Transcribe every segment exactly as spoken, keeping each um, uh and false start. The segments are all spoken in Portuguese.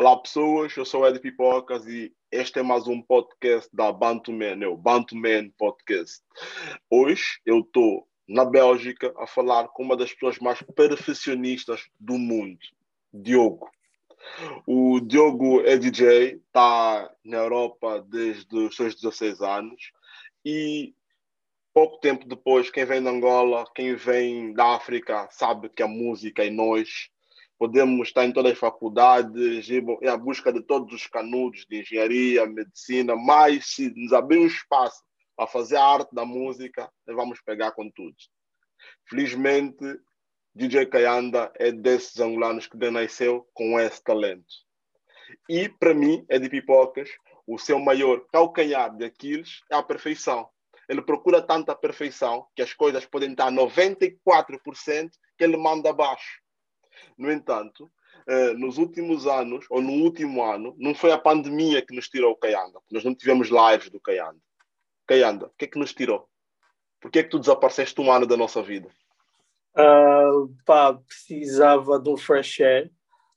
Olá pessoas, eu sou o Ed Pipocas e este é mais um podcast da Bantuman, é o Bantuman Podcast. Hoje eu estou na Bélgica a falar com uma das pessoas mais perfeccionistas do mundo, Diogo. O Diogo é D J, está na Europa desde os seus dezasseis anos e pouco tempo depois, quem vem de Angola, quem vem da África, sabe que a música é nós. Podemos estar em todas as faculdades, ir à busca de todos os canudos de engenharia, medicina, mas se nos abrir um espaço para fazer a arte da música, nós vamos pegar com tudo. Felizmente, D J Kayanda é desses angolanos que nasceu com esse talento. E, para mim, é de Pipocas, o seu maior calcanhar de Aquiles é a perfeição. Ele procura tanta perfeição que as coisas podem estar noventa e quatro por cento que ele manda abaixo. No entanto, eh, nos últimos anos, ou no último ano, não foi a pandemia que nos tirou o Kayanda. Nós não tivemos lives do Kayanda. Kayanda, o que é que nos tirou? Por que é que tu desapareceste um ano da nossa vida? Uh, pá, precisava de um fresh air.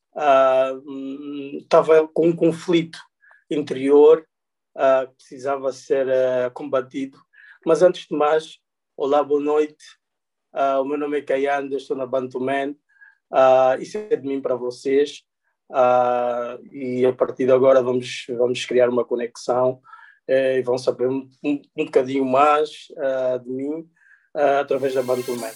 Estava uh, com um conflito interior uh, que precisava ser uh, combatido. Mas antes de mais, olá, boa noite. Uh, o meu nome é Kayanda, estou na Bantuman. Uh, isso é de mim para vocês. Uh, e a partir de agora vamos, vamos criar uma conexão uh, e vão saber um, um, um bocadinho mais uh, de mim uh, através da Bantuman.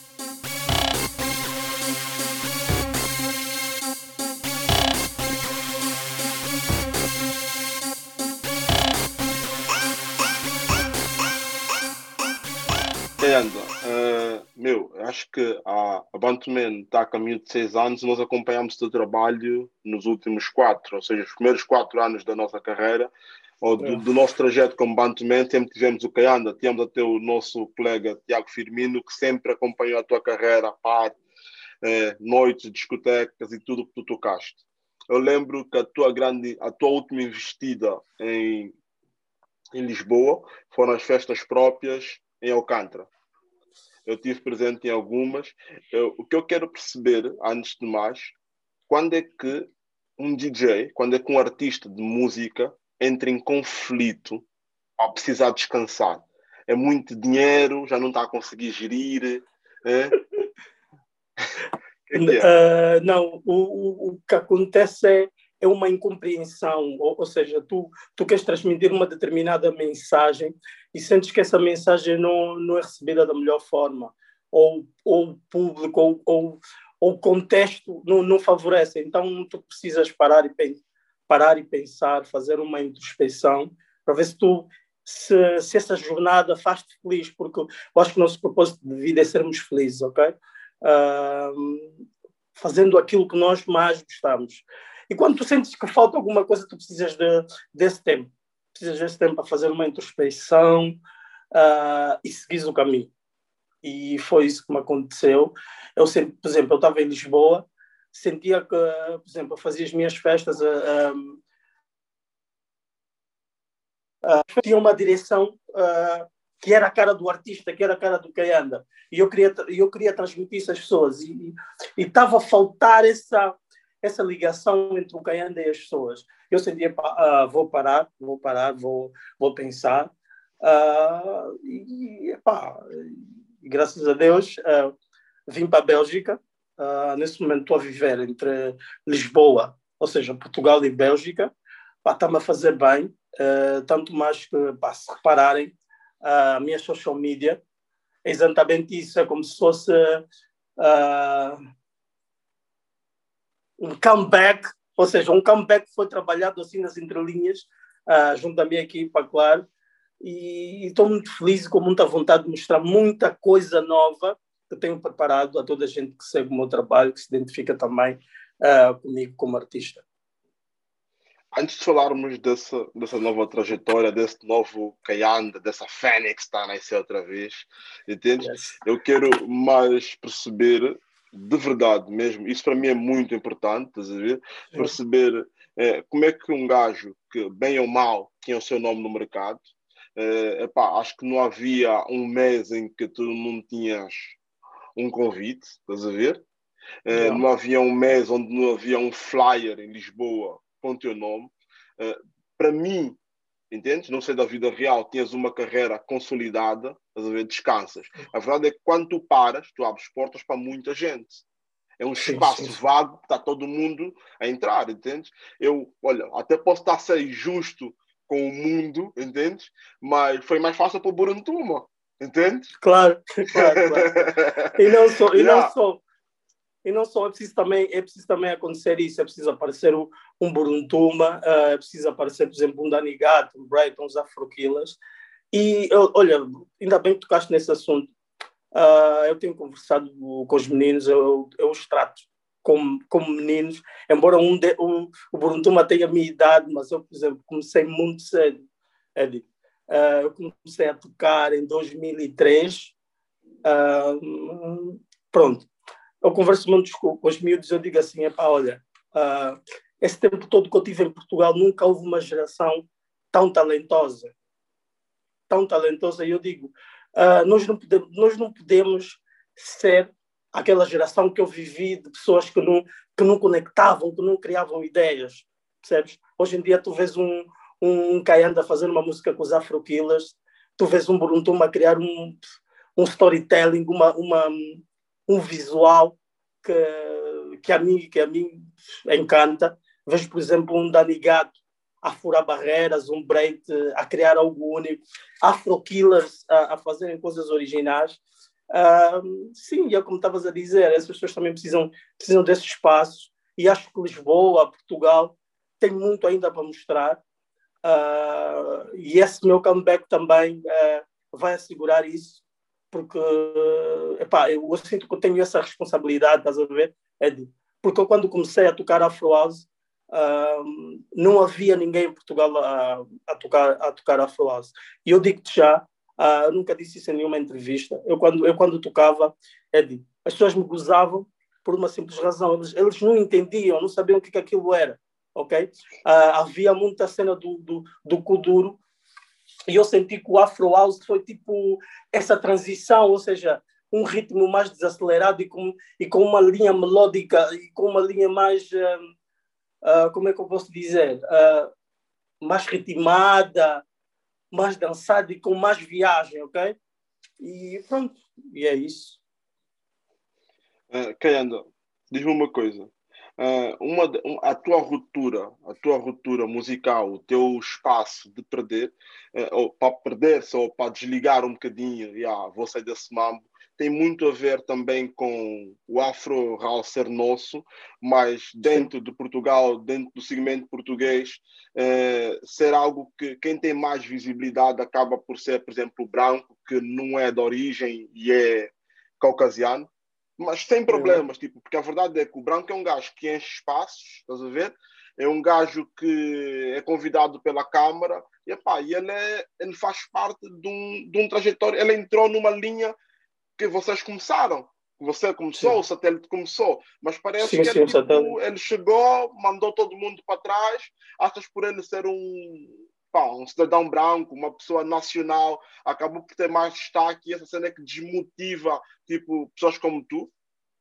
Kayanda, uh, meu, acho que a, a Bantuman está a caminho de seis anos e nós acompanhamos o teu trabalho nos últimos quatro, ou seja, os primeiros quatro anos da nossa carreira, ou do, do nosso trajeto como Bantuman. Sempre tivemos o Kayanda, tínhamos até o nosso colega Tiago Firmino, que sempre acompanhou a tua carreira a par, eh, noites, discotecas e tudo que tu tocaste. Eu lembro que a tua, grande, a tua última investida em, em Lisboa foram as festas próprias em Alcântara. Eu tive presente em algumas. Eu, o que eu quero perceber, antes de mais, quando é que um D J, quando é que um artista de música entra em conflito ao precisar descansar? É muito dinheiro, já não está a conseguir gerir? É? O que é que é? Uh, não, o, o, o que acontece é, é uma incompreensão, ou, ou seja, tu, tu queres transmitir uma determinada mensagem e sentes que essa mensagem não, não é recebida da melhor forma, ou, ou o público, ou, ou, ou o contexto não, não favorece. Então tu precisas parar e, parar e pensar, fazer uma introspecção, para ver se tu se, se essa jornada faz-te feliz, porque eu acho que o nosso propósito de vida é sermos felizes, ok? Uh, fazendo aquilo que nós mais gostamos. E quando tu sentes que falta alguma coisa, tu precisas de, desse tempo. Precisas desse tempo para fazer uma introspecção uh, e seguir o caminho. E foi isso que me aconteceu. Eu sempre, por exemplo, eu estava em Lisboa, sentia que, por exemplo, eu fazia as minhas festas, uh, um, uh, tinha uma direção uh, que era a cara do artista, que era a cara do Kayanda. E eu queria, eu queria transmitir isso às pessoas. E estava a faltar essa, essa ligação entre o Kayanda e as pessoas. Eu sentia, uh, vou parar, vou parar, vou, vou pensar. Uh, e, pá, graças a Deus, uh, vim para a Bélgica. Uh, nesse momento estou a viver entre Lisboa, ou seja, Portugal e Bélgica. Está-me a fazer bem, uh, tanto mais que, pá, se repararem, a uh, minha social media é exatamente isso, é como se fosse uh, um comeback, ou seja, um comeback que foi trabalhado assim nas entrelinhas, uh, junto à minha equipa, claro, e estou muito feliz e com muita vontade de mostrar muita coisa nova que tenho preparado a toda a gente que segue o meu trabalho, que se identifica também uh, comigo como artista. Antes de falarmos dessa, dessa nova trajetória, desse novo Kayanda, dessa Fênix que está a nascer outra vez, entende? Yes. Eu quero mais perceber, de verdade mesmo, isso para mim é muito importante, estás a ver? Perceber é, como é que um gajo que, bem ou mal, tinha o seu nome no mercado, é, epá, acho que não havia um mês em que tu não tinhas um convite, estás a ver? É, não. não havia um mês onde não havia um flyer em Lisboa com o teu nome. Uh, para mim, entendes? Não sei da vida real, tinhas uma carreira consolidada, estás a ver? Descansas. A verdade é que quando tu paras, tu abres portas para muita gente. É um Sim, espaço sim, sim. vago que está todo mundo a entrar, entendes? Eu, olha, até posso estar a ser justo com o mundo, entendes? Mas foi mais fácil para o Buruntuma, entendes? Claro, claro, claro. E não só, e não Yeah. só, e não só é preciso também, é preciso também acontecer isso, é preciso aparecer um, um Buruntuma, uh, é preciso aparecer, por exemplo, um Danny Gato, um Brighton, uns Afro-Killers. E, olha, ainda bem que tocaste nesse assunto. Uh, eu tenho conversado com os meninos, eu, eu os trato como, como meninos, embora um de, o, o Buruntuma tenha a minha idade, mas eu, por exemplo, comecei muito cedo, Eddie. Uh, eu comecei a tocar em dois mil e três. Uh, pronto. Eu converso muito com, com os miúdos, eu digo assim, epá, olha, uh, esse tempo todo que eu tive em Portugal, nunca houve uma geração tão talentosa. Tão talentosa, e eu digo, Uh, nós, não podemos, nós não podemos ser aquela geração que eu vivi de pessoas que não, que não conectavam, que não criavam ideias, percebes? Hoje em dia tu vês um, um Kayanda fazendo uma música com os Afro-Killers, tu vês um Buruntuma a criar um, um storytelling, uma, uma, um visual que, que, a mim, que a mim encanta. Vejo, por exemplo, um Danny Gato a furar barreiras, um break, a criar algo único, Afro-Killers a, a fazerem coisas originais. Uh, sim, e é como estavas a dizer, essas pessoas também precisam, precisam desse espaço, e acho que Lisboa, Portugal, tem muito ainda para mostrar, uh, e esse meu comeback também uh, vai assegurar isso, porque epá, eu, eu sinto que eu tenho essa responsabilidade, estás a ver, Ed? Porque eu, quando comecei a tocar Afro House, Uh, não havia ninguém em Portugal a, a tocar, a tocar Afro House. E eu digo-te já, uh, nunca disse isso em nenhuma entrevista, eu quando, eu quando tocava, Eddie, as pessoas me gozavam por uma simples razão, eles, eles não entendiam, não sabiam o que, que aquilo era, ok? Uh, havia muita cena do, do, do Kuduro, e eu senti que o Afro House foi tipo essa transição, ou seja, um ritmo mais desacelerado e com, e com uma linha melódica, e com uma linha mais... Uh, Uh, como é que eu posso dizer, uh, mais ritmada, mais dançada e com mais viagem, ok? E pronto, e é isso. Uh, Kayanda, diz-me uma coisa. Uh, uma, um, a tua ruptura, a tua ruptura musical, o teu espaço de perder, uh, ou para perder-se ou para desligar um bocadinho, yeah, vou sair desse mambo, tem muito a ver também com o Afro House ser nosso, mas dentro Sim. de Portugal, dentro do segmento português, uh, ser algo que quem tem mais visibilidade acaba por ser, por exemplo, o branco, que não é de origem e é caucasiano. Mas sem problemas, tipo, porque a verdade é que o branco é um gajo que enche espaços, estás a ver? É um gajo que é convidado pela Câmara e, epá, e ele, é, ele faz parte de um, de um trajetório, ele entrou numa linha que vocês começaram. Você começou, sim. O satélite começou, mas parece sim, que ele, sim, tipo, ele chegou, mandou todo mundo para trás, achas por ele ser um, pá, um cidadão branco, uma pessoa nacional, acabou por ter mais destaque e essa cena é que desmotiva, tipo, pessoas como tu?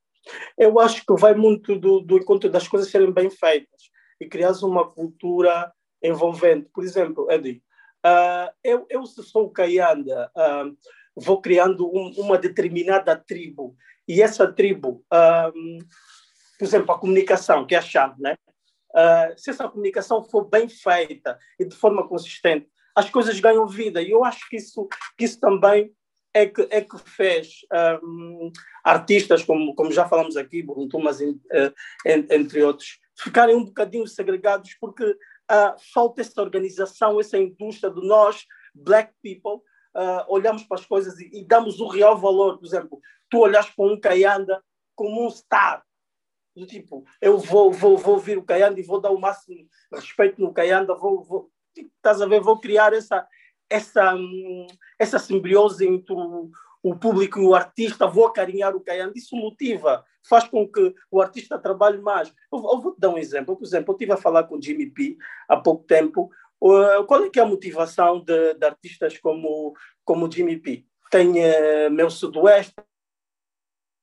Eu acho que vai muito do, do encontro das coisas serem bem feitas e criar uma cultura envolvente. Por exemplo, Eddie, uh, eu, eu se sou o Kayanda, uh, vou criando um, uma determinada tribo e essa tribo, uh, por exemplo, a comunicação, que é a chave, né? Uh, se essa comunicação for bem feita e de forma consistente, as coisas ganham vida. E eu acho que isso, que isso também é que, é que fez um, artistas, como, como já falamos aqui, Buruntumas, uh, entre outros, ficarem um bocadinho segregados porque uh, falta essa organização, essa indústria de nós, black people, uh, olhamos para as coisas e, e damos o real valor. Por exemplo, tu olhas para um Kayanda como um star, do tipo, eu vou, vou, vou ouvir o Kayanda e vou dar o máximo respeito no Kayanda, vou, vou, estás a ver, vou criar essa, essa, essa simbiose entre o, o público e o artista, vou acarinhar o Kayanda, isso motiva, faz com que o artista trabalhe mais. Eu, eu vou te dar um exemplo, por exemplo, eu estive a falar com o Jimmy P há pouco tempo, uh, qual é que é a motivação de, de artistas como, como o Jimmy P? Tem uh, Meu Sudoeste,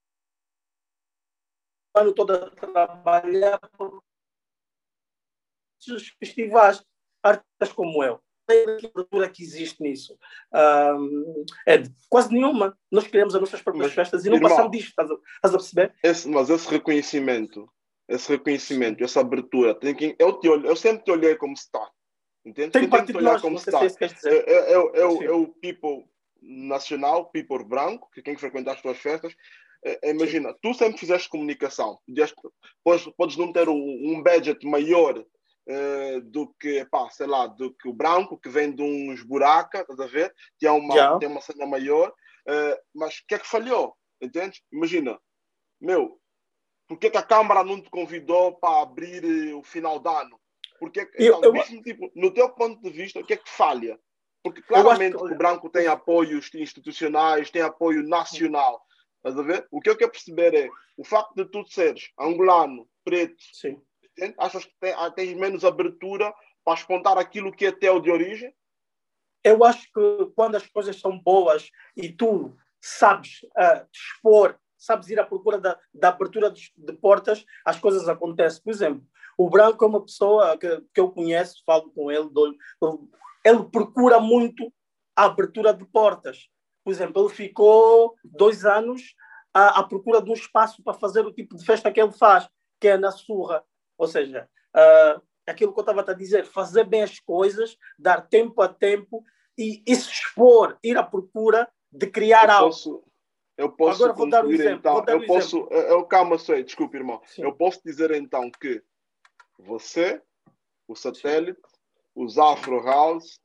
ano todo a trabalhar dos festivais, artistas como eu. A cultura que existe nisso um, é de quase nenhuma. Nós criamos as nossas próprias Mas, festas e não irmão, passamos disto, estás a, estás a perceber? Esse, mas esse reconhecimento, esse reconhecimento, essa abertura, tem que, eu, te olho, eu sempre te olhei como star, entende? Tem Eu tenho parte que te de olhar nós, como não sei se é star. isso que queres É, dizer. é, é, é, é o people nacional, people branco, que quem frequenta as tuas festas. É, é, imagina, Sim. tu sempre fizeste comunicação, podes, podes não ter um, um budget maior Uh, do que, pá, sei lá, do que o branco que vem de uns buracos, estás a ver? Tem uma, yeah. tem uma cena maior, uh, mas o que é que falhou? Entende? Imagina, meu, por que, que a Câmara não te convidou para abrir uh, o final de ano? Porque, então, eu, eu... mesmo tipo, no teu ponto de vista, o que é que falha? Porque claramente que... que o branco tem apoios institucionais, tem apoio nacional, estás a ver? O que eu quero perceber é o facto de tu seres angolano, preto, Sim. achas que tens menos abertura para espontar aquilo que é teu de origem? Eu acho que quando as coisas são boas e tu sabes uh, expor, sabes ir à procura da, da abertura de, de portas, as coisas acontecem. Por exemplo, o Branco é uma pessoa que, que eu conheço, falo com ele, dou, ele procura muito a abertura de portas. Por exemplo, ele ficou dois anos à, à procura de um espaço para fazer o tipo de festa que ele faz, que é na Surra. Ou seja, uh, aquilo que eu estava a dizer, fazer bem as coisas, dar tempo a tempo e, e se expor, ir à procura de criar eu algo. Posso, eu posso Agora vou dar um exemplo. Então, vou dar eu um posso, exemplo. eu, calma, sei, desculpe, irmão. Sim. Eu posso dizer então que você, o Satélite, sim. os Afro House,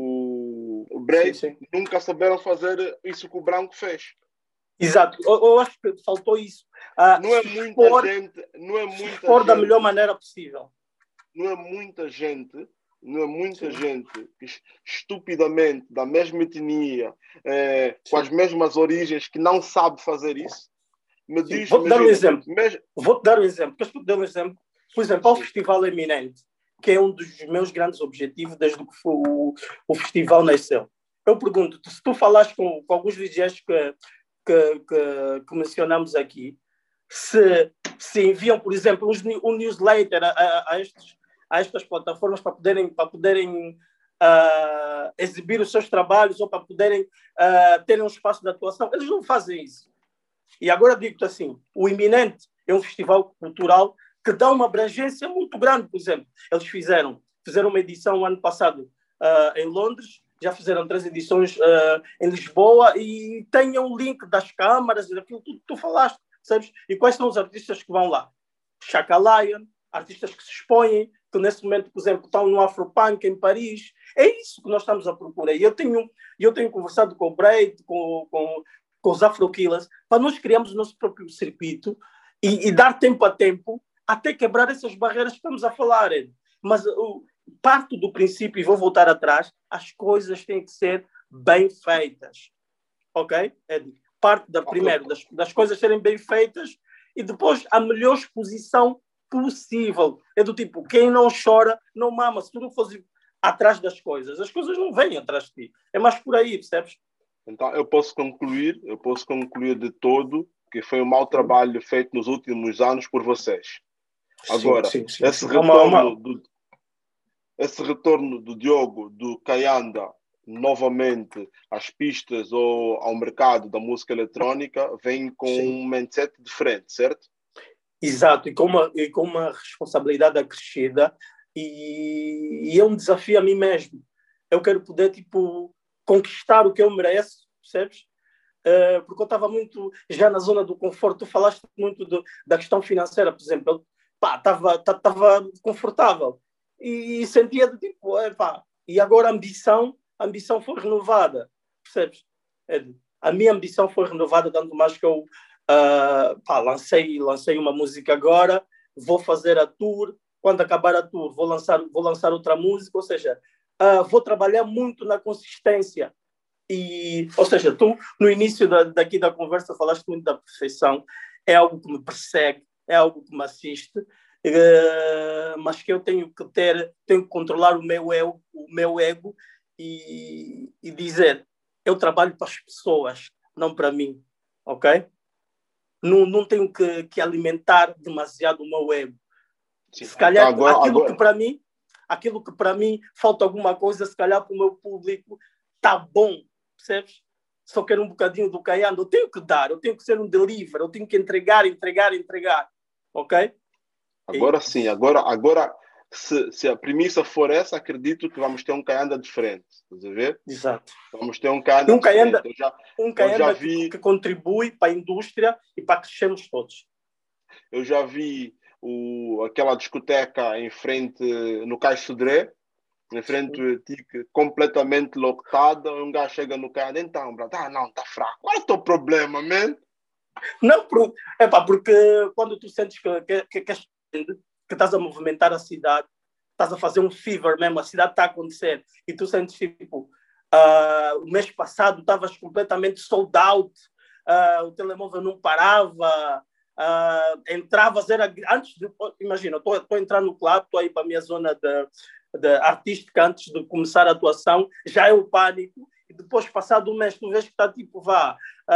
o, o Break, sim, sim. nunca souberam fazer isso que o Branco fez. Exato, eu, eu acho que faltou isso. Uh, não é muita expor, gente, não é muita expor gente, da melhor maneira possível. Não é muita gente, não é muita Sim. gente que estupidamente da mesma etnia, é, com as mesmas origens, que não sabe fazer isso. Me diz, Vou-te dar um exemplo. Mes... Vou-te dar um exemplo. Queres que te dê um exemplo? Por exemplo, ao Festival Eminente, que é um dos meus grandes objetivos desde que o, o festival nasceu. Eu pergunto-te, se tu falares com, com alguns D Js que Que, que, que mencionamos aqui, se, se enviam, por exemplo, um newsletter a, a, a, estes, a estas plataformas para poderem, para poderem uh, exibir os seus trabalhos ou para poderem uh, terem um espaço de atuação, eles não fazem isso. E agora digo-te assim, o Iminente é um festival cultural que dá uma abrangência muito grande. Por exemplo, eles fizeram, fizeram uma edição ano passado uh, em Londres, já fizeram três edições uh, em Lisboa e tenham o link das câmaras, daquilo tudo que tu falaste, sabes? E quais são os artistas que vão lá? Chaka Lion, artistas que se expõem, que nesse momento, por exemplo, estão no Afropunk em Paris. É isso que nós estamos a procurar. E eu tenho, eu tenho conversado com o Braid, com, com, com os Afro Killers, para nós criarmos o nosso próprio circuito e, e dar tempo a tempo até quebrar essas barreiras que estamos a falar. Ed. Mas o parto do princípio, e vou voltar atrás, as coisas têm que ser bem feitas. Ok? É parte da primeiro, das, das coisas serem bem feitas e depois a melhor exposição possível. É do tipo, quem não chora, não mama. Se tu não fores atrás das coisas, as coisas não vêm atrás de ti. É mais por aí, percebes? Então, eu posso concluir, eu posso concluir de todo que foi um mau trabalho feito nos últimos anos por vocês. Agora, sim, sim, sim, esse, sim. Retorno uma, uma... Do, esse retorno do Diogo, do Kayanda, novamente às pistas ou ao mercado da música eletrónica, vem com sim. um mindset diferente, certo? Exato, e com uma, e com uma responsabilidade acrescida e, e é um desafio a mim mesmo. Eu quero poder, tipo, conquistar o que eu mereço, percebes? Uh, porque eu estava muito já na zona do conforto. Tu falaste muito do, da questão financeira, por exemplo. Eu, pá, estava confortável e, e sentia do tipo, é, pá, e agora a ambição, a ambição foi renovada, percebes? É, a minha ambição foi renovada, tanto mais que eu uh, pá, lancei, lancei uma música agora, vou fazer a tour, quando acabar a tour vou lançar, vou lançar outra música, ou seja, uh, vou trabalhar muito na consistência. E, ou seja, tu no início da, daqui da conversa falaste muito da perfeição, é algo que me persegue, é algo que me assiste, uh, mas que eu tenho que ter, tenho que controlar o meu ego, o meu ego e, e dizer, eu trabalho para as pessoas, não para mim, ok? Não, não tenho que, que alimentar demasiado o meu ego. Sim, se calhar então agora, aquilo agora... que para mim, aquilo que para mim falta alguma coisa, se calhar para o meu público está bom, percebes? Só quero um bocadinho do Kayando, eu tenho que dar, eu tenho que ser um deliver, eu tenho que entregar, entregar, entregar, ok? Agora sim, agora, agora se, se a premissa for essa, acredito que vamos ter um Kayanda diferente, estás a ver? Exato. Vamos ter um Kayanda um diferente. Kayanda, Eu já, um eu já Kayanda vi, que, que contribui para a indústria e para crescermos todos. eu já vi o, aquela discoteca em frente, no Cais Sodré, em frente ao tique, completamente lotada. Um gajo chega no Kayanda, então, brother, ah, não, tá fraco. Qual é o teu problema, man? Não, por, epá, porque quando tu sentes que, que, que, que, que estás a movimentar a cidade, estás a fazer um fever mesmo, a cidade está a acontecer, e tu sentes tipo, uh, o mês passado estavas completamente sold out, uh, o telemóvel não parava, uh, entravas, era antes de, imagina, estou a entrar no clube, estou aí para a minha zona de, de artística antes de começar a atuação, já é o pânico, e depois, passado um mês, tu vês que está tipo, vá,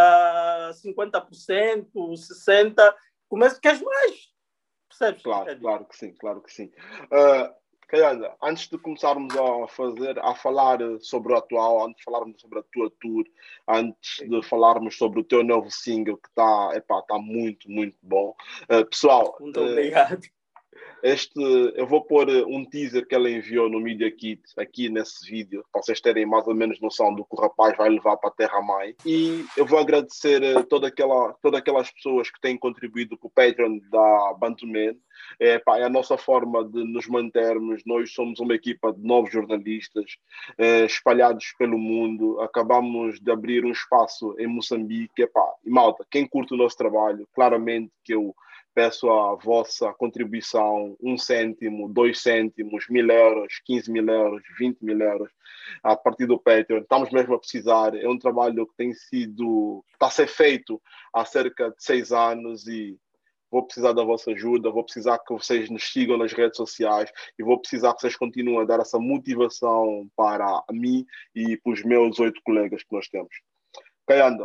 uh, cinquenta por cento, sessenta por cento, começa, queres mais? Percebes? Claro, É claro que sim, claro que sim. Uh, Kayanda, antes de começarmos a fazer, a falar sobre o atual, antes de falarmos sobre a tua tour, antes de falarmos sobre o teu novo single que está, epá, está muito, muito bom. Uh, pessoal, Muito uh, obrigado. Este, eu vou pôr um teaser que ela enviou no Media Kit aqui nesse vídeo, para vocês terem mais ou menos noção do que o rapaz vai levar para a Terra-mãe. E eu vou agradecer toda aquela, todas aquelas pessoas que têm contribuído com o Patreon da Bantuman. É, pá, é a nossa forma de nos mantermos. Nós somos uma equipa de novos jornalistas é, espalhados pelo mundo. Acabamos de abrir um espaço em Moçambique. É, pá, e malta, quem curte o nosso trabalho, claramente que eu peço a vossa contribuição, um cêntimo, dois cêntimos, mil euros, quinze mil euros, vinte mil euros, a partir do Patreon. Estamos mesmo a precisar. É um trabalho que tem sido, está a ser feito há cerca de seis anos e vou precisar da vossa ajuda, vou precisar que vocês nos sigam nas redes sociais e vou precisar que vocês continuem a dar essa motivação para mim e para os meus oito colegas que nós temos. Kayanda,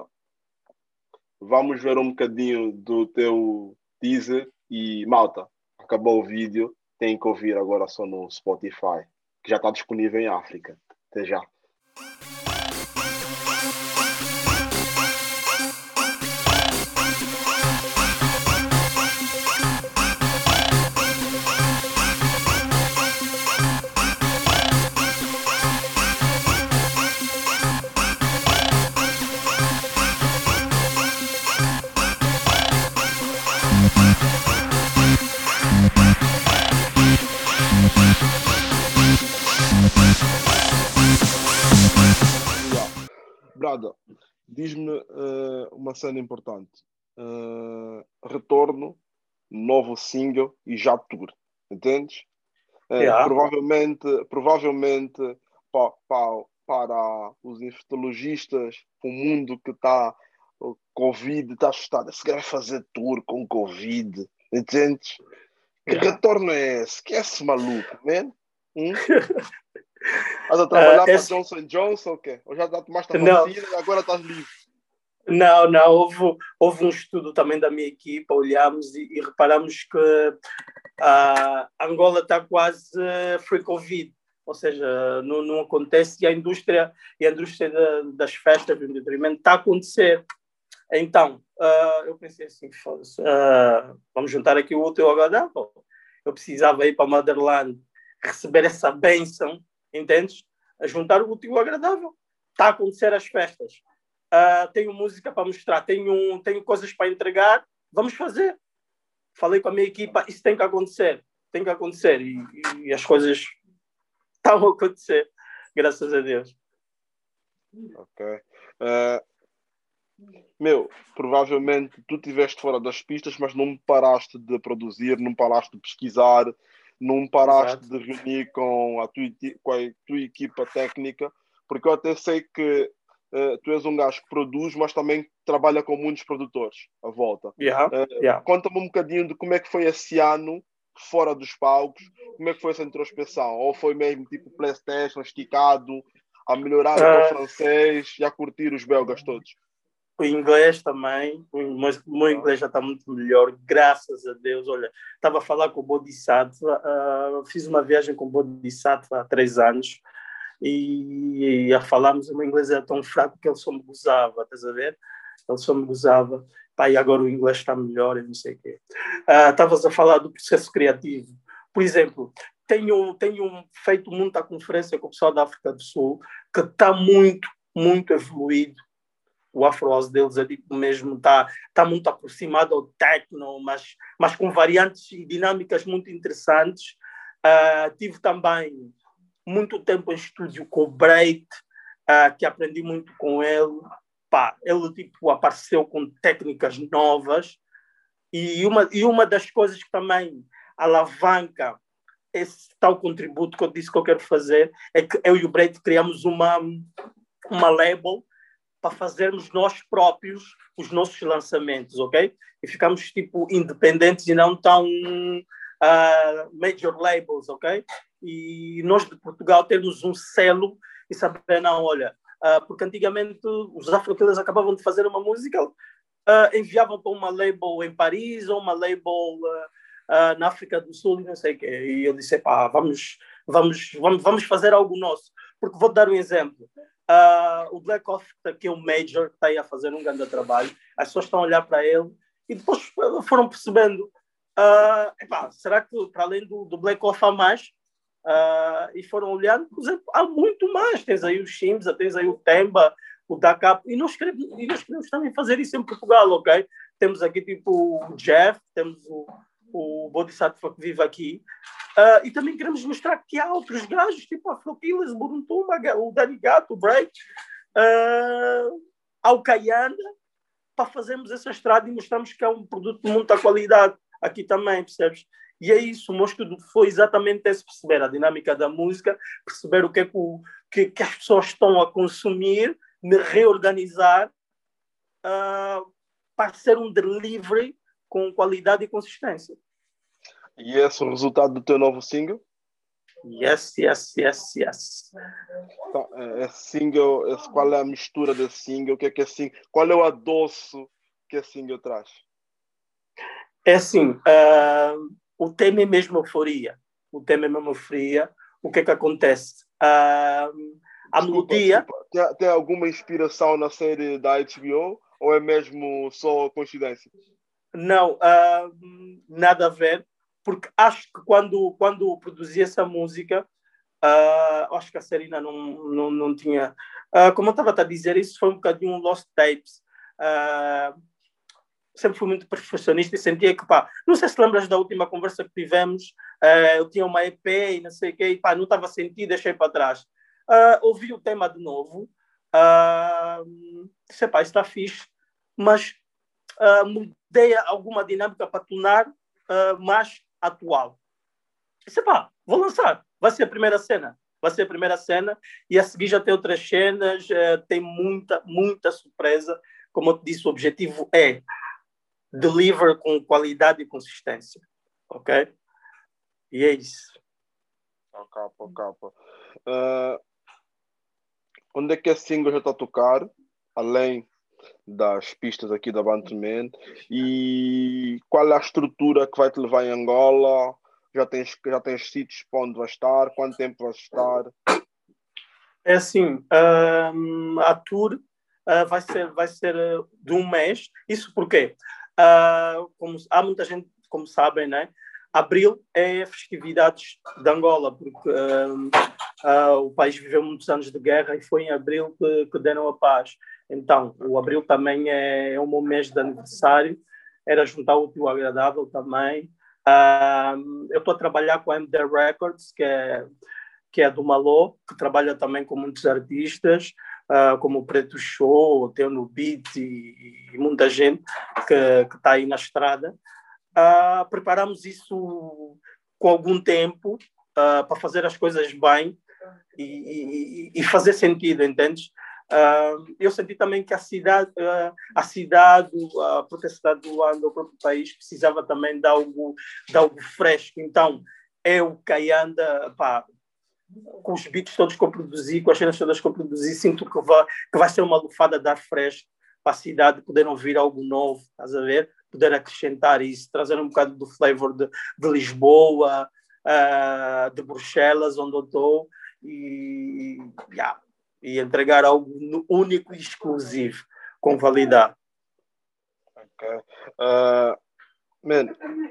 vamos ver um bocadinho do teu teaser e, malta, acabou o vídeo, tem que ouvir agora só no Spotify, que já está disponível em África. Até já. Brada, diz-me uh, uma cena importante. Uh, retorno, novo single e já tour. Entendes? Uh, Yeah. Provavelmente, provavelmente pa, pa, para os infectologistas, o mundo que está o Covid, está assustado. Se quer fazer tour com Covid, entendes? Que Yeah. retorno é esse? Que é esse maluco, man? Hum? Estás a trabalhar uh, para esse... Johnson Johnson ou quê? Ou já tomaste a vacina e agora estás livre? Não, não. Houve, houve um estudo também da minha equipa, olhámos e, e reparamos que a Angola está quase free Covid. Ou seja, não, não acontece e a indústria, e a indústria de, das festas, do entretenimento está a acontecer. Então, uh, eu pensei assim, uh, vamos juntar aqui o útil ao agradável. Eu precisava ir para Motherland receber essa bênção, entendes? A juntar o útil ao agradável. Está a acontecer as festas. Uh, tenho música para mostrar, tenho, tenho coisas para entregar, vamos fazer. Falei com a minha equipa, isso tem que acontecer, tem que acontecer. E, e as coisas estão a acontecer, graças a Deus. Ok. Uh... Meu, provavelmente tu estiveste fora das pistas, mas não paraste de produzir, não paraste de pesquisar, não paraste Exato. de reunir com a, tua, com a tua equipa técnica, porque eu até sei que uh, tu és um gajo que produz, mas também trabalha com muitos produtores à volta. Yeah, uh, yeah. Conta-me um bocadinho de como é que foi esse ano fora dos palcos, como é que foi essa introspeção? Ou foi mesmo tipo PlayStation, esticado, a melhorar uh... o teu francês e a curtir os belgas todos? O inglês também, o meu, o meu inglês já está muito melhor, graças a Deus. Olha, estava a falar com o Bodhisattva, uh, fiz uma viagem com o Bodhisattva há três anos e, e a falarmos, o meu inglês era tão fraco que ele só me gozava, estás a ver? Ele só me gozava. Pá, e agora o inglês está melhor e não sei o quê. Estavas uh, a falar do processo criativo. Por exemplo, tenho, tenho feito muita conferência com o pessoal da África do Sul que está muito, muito evoluído. O Afro-House deles é tipo mesmo, está tá muito aproximado ao techno, mas, mas com variantes e dinâmicas muito interessantes. Uh, tive também muito tempo em estúdio com o Breit, uh, que aprendi muito com ele. Pá, ele tipo, apareceu com técnicas novas e uma, e uma das coisas que também alavanca esse tal contributo que eu disse que eu quero fazer é que eu e o Breit criamos uma, uma label para fazermos nós próprios os nossos lançamentos, ok? E ficamos, tipo, independentes e não tão uh, major labels, ok? E nós de Portugal temos um selo e saber, não, olha, uh, porque antigamente os Afro-Killers acabavam de fazer uma música, uh, enviavam para uma label em Paris ou uma label uh, uh, na África do Sul e não sei o quê. E eu disse, pá, vamos, vamos, vamos, vamos fazer algo nosso. Porque vou dar um exemplo. Uh, o Black Off, que é o Major, que está aí a fazer um grande trabalho, as pessoas estão a olhar para ele e depois foram percebendo uh, epá, será que para além do, do Black Off há mais? Uh, e foram olhando, por exemplo, há muito mais. Tens aí o Shimza, tens aí o Temba, o Dakap, e nós queremos, e nós queremos também fazer isso em Portugal, ok? Temos aqui tipo o Jeff, temos o, o Bodhisattva que vive aqui. Uh, e também queremos mostrar que há outros gajos, tipo a Afro-Killers, o Buruntuma, o Danny Gato, o Break, uh, ao Kayanda, para fazermos essa estrada e mostrarmos que é um produto de muita qualidade aqui também, percebes? E é isso, o meu estudo foi exatamente esse, perceber a dinâmica da música, perceber o que é que, o, que, que as pessoas estão a consumir, me reorganizar uh, para ser um delivery com qualidade e consistência. E esse é o resultado do teu novo single? Yes, yes, yes, yes. Então, esse single, esse, qual é a mistura desse single? O que é que é single? Qual é o adoço que esse single traz? É assim, uh, o tema é mesmo euforia. O tema é mesmo euforia. O que é que acontece? Uh, a desculpa, melodia... Desculpa. Tem, tem alguma inspiração na série da H B O ou é mesmo só coincidência? Não, uh, nada a ver. Porque acho que quando, quando produzi essa música, uh, acho que a série ainda não, não, não tinha... Uh, como eu estava a dizer, isso foi um bocadinho um Lost Tapes. Uh, sempre fui muito perfeccionista e sentia que, pá, não sei se lembras da última conversa que tivemos, uh, eu tinha uma E P e não sei o quê, e pá, não estava a sentir, deixei para trás. Uh, ouvi o tema de novo, uh, disse, pá, isso está fixe, mas uh, mudei alguma dinâmica para tornar uh, mais atual. Disse, pá, vou lançar, vai ser a primeira cena. Vai ser a primeira cena e a seguir já tem outras cenas, uh, tem muita, muita surpresa. Como eu te disse, o objetivo é deliver com qualidade e consistência. Ok? E é isso. Oh, capa, oh, capa. Uh, onde é que esse single já está a tocar? Além das pistas aqui da Bantuman. E qual é a estrutura que vai te levar em Angola? Já tens, já tens sítios para onde vais estar? Quanto tempo vais estar? É assim, um, a tour uh, vai ser, vai ser uh, de um mês. Isso porque uh, como, há muita gente, como sabem, né? Abril é festividades de Angola, porque uh, uh, o país viveu muitos anos de guerra e foi em abril que, que deram a paz. Então, o abril também é, é o meu mês de aniversário. Era juntar o útil ao agradável também. Uh, eu estou a trabalhar com a M D Records, que é, que é do Malô, que trabalha também com muitos artistas, uh, como o Preto Show, o Teu no Beat e, e muita gente que está aí na estrada. Uh, preparamos isso com algum tempo uh, para fazer as coisas bem e, e, e fazer sentido, entendes? Uh, eu senti também que a cidade, uh, a cidade, a própria cidade do Luanda, o próprio país, precisava também de algo, de algo fresco. Então, eu, Kayanda, pá, com os beats todos que eu produzi, com as cenas todas que eu produzi, sinto que vai, que vai ser uma lufada de ar fresco para a cidade, poder ouvir algo novo, estás a ver? Poder acrescentar isso, trazer um bocado do flavor de, de Lisboa, uh, de Bruxelas, onde eu estou, e, yeah, e entregar algo único e exclusivo, com validade. Ok. Uh, man,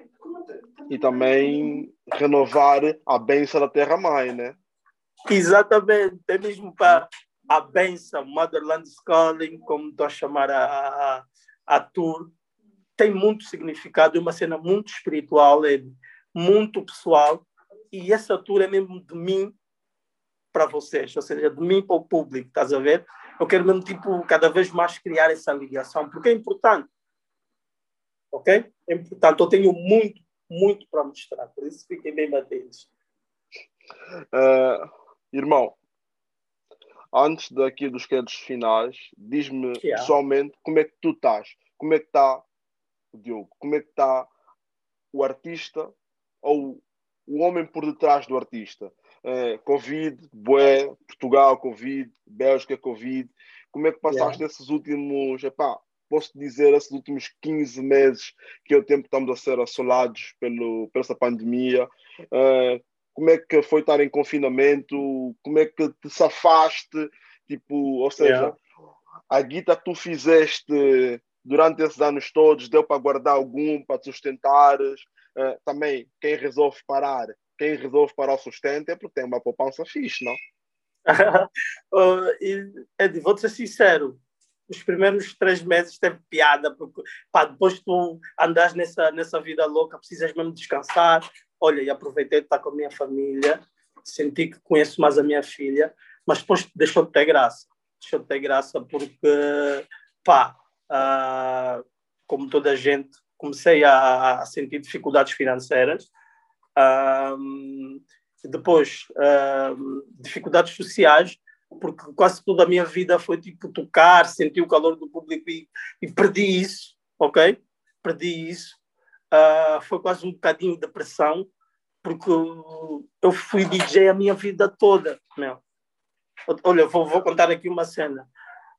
e também renovar a bênção da terra-mãe, né? Exatamente, é mesmo para a benção, Motherland Calling, como estou a chamar a, a, a tour, tem muito significado, é uma cena muito espiritual, é muito pessoal, e essa tour é mesmo de mim para vocês, ou seja, de mim para o público, estás a ver? Eu quero mesmo, tipo, cada vez mais criar essa ligação, porque é importante, ok? É importante, eu tenho muito, muito para mostrar, por isso fiquem bem atentos. Uh, irmão, antes daqui dos créditos finais, diz-me yeah. pessoalmente como é que tu estás, como é que está o Diogo, como é que está o artista ou o homem por detrás do artista. Uh, Covid, bué, Portugal, Covid, Bélgica, Covid. Como é que passaste yeah. esses últimos, epá, posso dizer, esses últimos quinze meses que é o tempo que estamos a ser assolados pelo, pela essa pandemia? Uh, como é que foi estar em confinamento? Como é que te safaste? Tipo, ou seja, yeah. a guita que tu fizeste durante esses anos todos, deu para guardar algum, para te sustentares? Uh, também, quem resolve parar, quem resolve parar o sustento é porque tem uma poupança fixe, não? uh, Ed, vou-te ser sincero, os primeiros três meses teve piada, porque pá, depois tu andas nessa, nessa vida louca, precisas mesmo descansar. Olha, e aproveitei de estar com a minha família, senti que conheço mais a minha filha, mas depois deixou de ter graça. Deixou de ter graça porque, pá, uh, como toda a gente, comecei a, a sentir dificuldades financeiras. Uh, depois, uh, dificuldades sociais, porque quase toda a minha vida foi tipo tocar, sentir o calor do público e, e perdi isso, ok? Perdi isso. Uh, foi quase um bocadinho de depressão, porque eu fui D J a minha vida toda, meu. Olha, vou, vou contar aqui uma cena.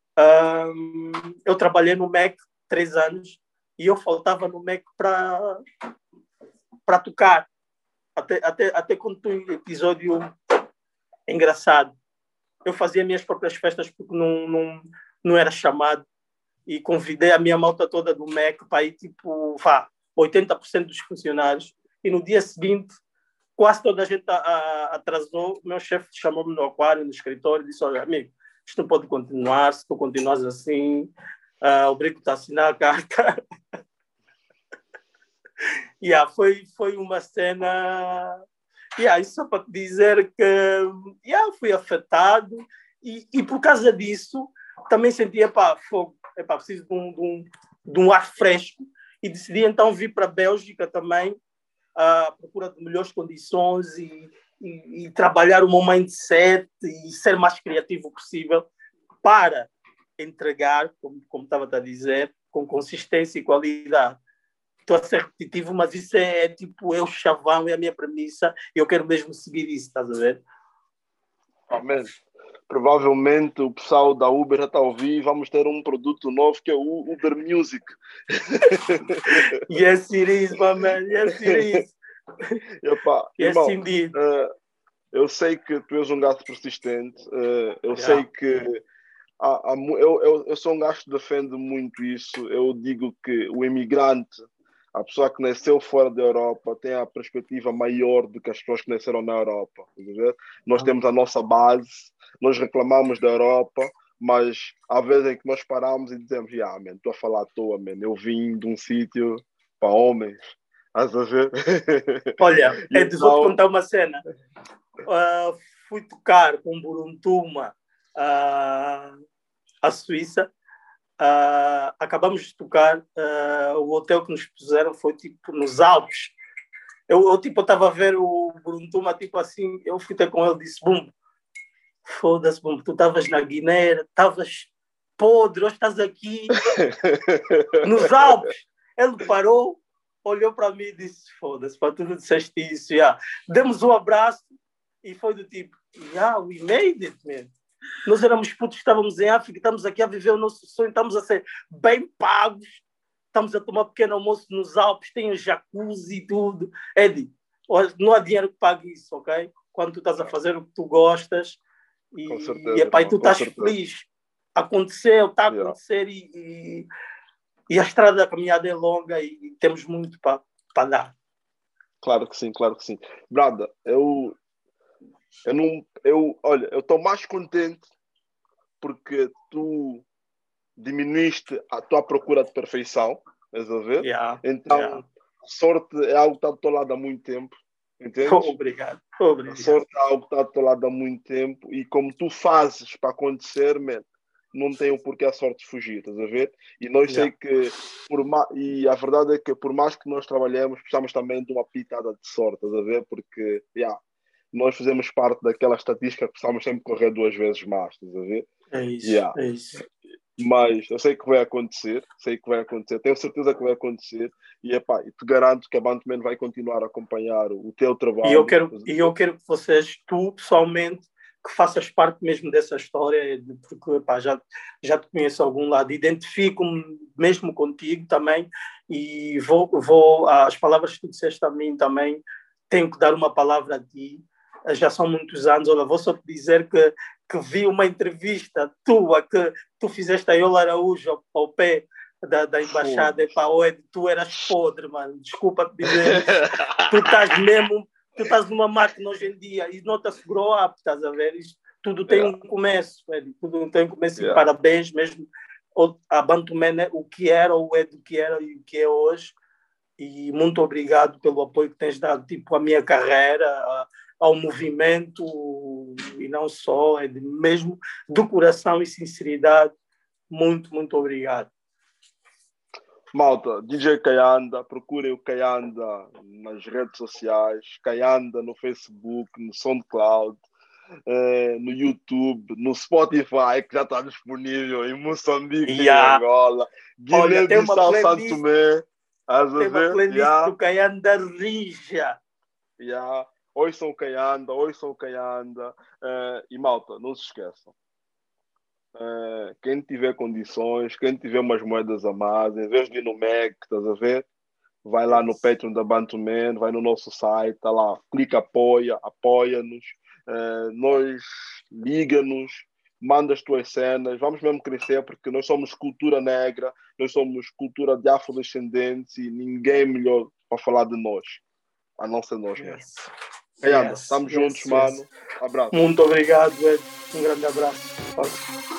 Um, eu trabalhei no M E C três anos e eu faltava no M E C para para tocar. Até, até, até quando tem um episódio engraçado. Eu fazia minhas próprias festas porque não, não, não era chamado e convidei a minha malta toda do M E C para ir, tipo, vá, oitenta por cento dos funcionários, e no dia seguinte quase toda a gente a, a, atrasou. O meu chefe chamou-me no aquário, no escritório, e disse: olha, amigo, isto não pode continuar, se tu continuas assim, uh, obrigo-te a assinar a carta. yeah, foi, foi uma cena... Yeah, isso só para te dizer que yeah, fui afetado, e, e por causa disso também sentia, pá, fogo, epá, preciso de um, de, um, de um ar fresco, e decidi então vir para a Bélgica também, à procura de melhores condições e, e, e trabalhar o meu mindset e ser mais criativo possível para entregar, como, como estava a dizer, com consistência e qualidade. Estou a ser repetitivo, mas isso é, é tipo, é o chavão, é a minha premissa, e eu quero mesmo seguir isso, estás a ver? Amém. Provavelmente o pessoal da Uber já está a ouvir, vamos ter um produto novo que é o Uber Music. Yes, it is, my man. Yes, it is. Epa, yes, irmão, indeed. Uh, eu sei que tu és um gato persistente. Uh, eu yeah. sei que há, há, eu, eu, eu sou um gajo que defende muito isso. Eu digo que o imigrante, a pessoa que nasceu fora da Europa, tem a perspectiva maior do que as pessoas que nasceram na Europa. Nós temos a nossa base, nós reclamamos da Europa, mas há vezes em que nós paramos e dizemos: ah, man, estou a falar à toa, man. Eu vim de um sítio para homens. Estás a ver? Olha, é de então... vou-te contar uma cena. Uh, fui tocar com Buruntuma uh, à Suíça. Uh, acabamos de tocar, uh, o hotel que nos puseram foi tipo nos Alpes. Eu, eu tipo, estava a ver o Buruntuma, tipo assim, eu fui ter com ele e disse: Bumbo, foda-se, Bumbo, tu estavas na Guiné, estavas podre, hoje estás aqui nos Alpes. Ele parou, olhou para mim e disse: foda-se, para tu não disseste isso, yeah. Demos um abraço e foi do tipo: yeah, we made it, man. Nós éramos putos, estávamos em África, estamos aqui a viver o nosso sonho, estamos a ser bem pagos, estamos a tomar pequeno almoço nos Alpes, tem um jacuzzi e tudo. Eddie, não há dinheiro que pague isso, ok? Quando tu estás a fazer o que tu gostas e, Com certeza, e, epá, e tu estás certeza. feliz. Aconteceu, está a Yeah. acontecer e, e, e a estrada da caminhada é longa e, e temos muito para pa dar. Claro que sim, claro que sim. Brada, eu, eu não, eu, olha, eu estou mais contente porque tu diminuíste a tua procura de perfeição, estás a ver? Yeah, então, yeah. a sorte é algo que está do teu lado há muito tempo, entendes? Obrigado, obrigado. A sorte é algo que está do teu lado há muito tempo e como tu fazes para acontecer, man, não tem o porquê a sorte fugir, estás a ver? E nós Yeah. sei que, por ma... e a verdade é que por mais que nós trabalhemos, precisamos também de uma pitada de sorte, estás a ver? Porque, yeah, nós fazemos parte daquela estatística que precisamos sempre correr duas vezes mais, estás a ver? É isso, Yeah. é isso. Mas eu sei que vai acontecer, sei que vai acontecer, tenho certeza que vai acontecer e, epá, e te garanto que a Bantaman vai continuar a acompanhar o teu trabalho. E eu quero, e eu quero que vocês, tu pessoalmente, que faças parte mesmo dessa história, porque epá, já, já te conheço a algum lado, identifico-me mesmo contigo também e vou, vou, as palavras que tu disseste a mim também, tenho que dar uma palavra a ti, já são muitos anos, olha, vou só te dizer que, que vi uma entrevista tua que tu fizeste a Yola Araújo ao, ao pé da, da embaixada, e pá, Ed, tu eras podre, mano, desculpa te dizer, tu estás mesmo, tu estás numa máquina hoje em dia e nota-se grow up, estás a ver? Isto, tudo tem Yeah. um começo, Ed, tudo tem um começo Yeah. e parabéns mesmo. A Bantaman, o que era, o Ed, o que era e o que é hoje, e muito obrigado pelo apoio que tens dado, tipo, à minha carreira, a, ao movimento, e não só, é de, mesmo do coração e sinceridade, muito, muito obrigado. Malta, D J Kayanda, procurem o Kayanda nas redes sociais, Kayanda no Facebook, no SoundCloud, eh, no YouTube, no Spotify, que já está disponível em Moçambique, Yeah. em Angola, Guiné-Bissau, Santo Tomé. Tem uma playlist yeah. do Kayanda Rija. Yeah. Ouçam o Kayanda, ouçam o Kayanda. Uh, e malta, não se esqueçam. Uh, quem tiver condições, quem tiver umas moedas a mais, em vez de ir no M E C, estás a ver? Vai lá no Patreon da Bantaman, vai no nosso site, tá lá, clica, apoia, apoia-nos, uh, nós, liga-nos, manda as tuas cenas, vamos mesmo crescer, porque nós somos cultura negra, nós somos cultura de afrodescendentes e ninguém melhor para falar de nós, a não ser nós mesmos. Yes. Yes. Estamos yes, juntos, yes. mano. Abraço. Muito obrigado, Ed. Um grande abraço.